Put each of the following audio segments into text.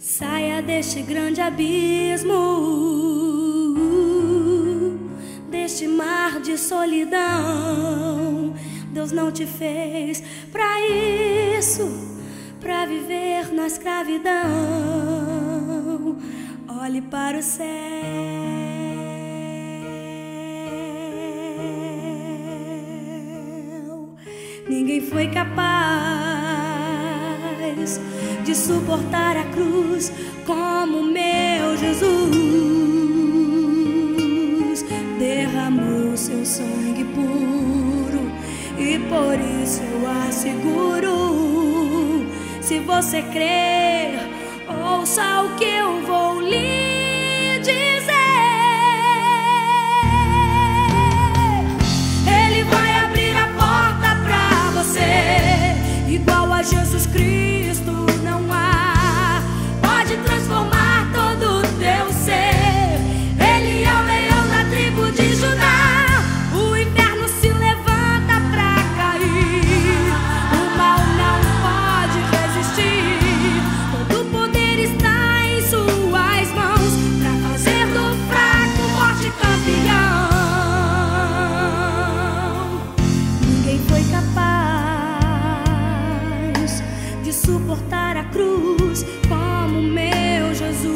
Saia deste grande abismo, deste mar de solidão. Deus não te fez pra isso, pra viver na escravidão. Olhe para o céu. Ninguém foi capaz de suportar a cruz como meu Jesus. Derramou seu sangue puro e por isso eu asseguro. Se você crer, ouça o que eu vou lhe dizer. Ele vai abrir a porta pra você, igual a Jesus Cristo não há. Pode transformar todo o teu ser. Ele é o leão da tribo de Judá. O inferno se levanta pra cair, o mal não pode resistir. Todo o poder está em suas mãos pra fazer do fraco forte campeão. Ninguém foi capaz de suportar a cruz como meu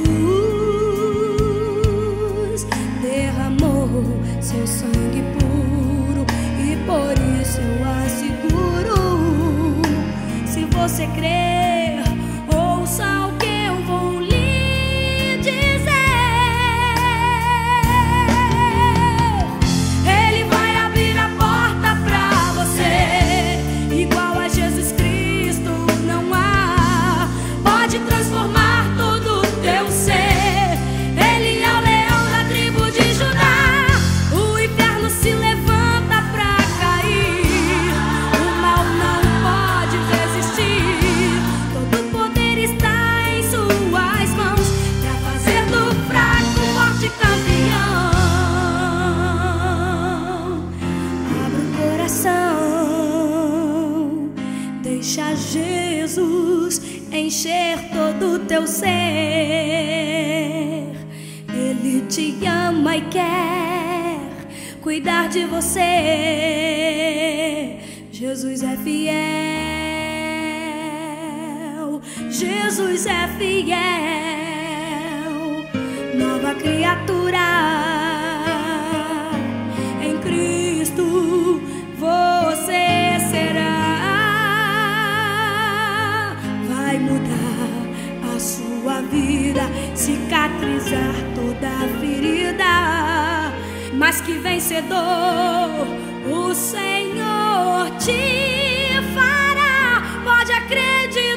Jesus. Derramou seu sangue puro e por isso eu asseguro. Se você crer, ouça o que eu vou lhe dizer. Ele vai abrir a porta pra você, igual a Jesus Cristo não há. Pode transformar todo o teu ser. Ele é o leão da tribo de Judá. O inferno se levanta pra cair, o mal não pode resistir. Todo o poder está em suas mãos pra fazer do fraco forte campeão. Abra o coração, deixa Jesus encher todo o teu ser. Ele te ama e quer cuidar de você. Jesus é fiel, Jesus é fiel. Nova criatura em Cristo você será. Vai mudar a sua vida, cicatrizar toda a ferida. Mas que vencedor o Senhor te fará. Pode acreditar.